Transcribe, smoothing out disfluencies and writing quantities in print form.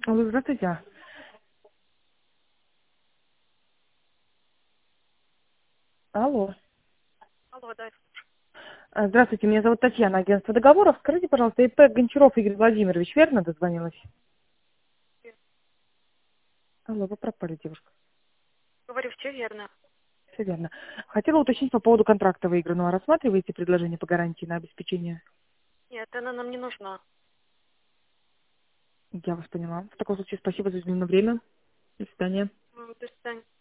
Алло, здравствуйте. Алло. Алло, да. Здравствуйте, меня зовут Татьяна, агентство договоров. Скажите, пожалуйста, ИП Гончаров Игорь Владимирович, верно дозвонилась? Алло, вы пропали, девушка. Говорю, все верно. Все верно. Хотела уточнить по поводу контракта выигранного. Рассматриваете предложение по гарантии на обеспечение? Нет, она нам не нужна. Я вас поняла. В таком случае спасибо за уделенное время. До свидания. До свидания.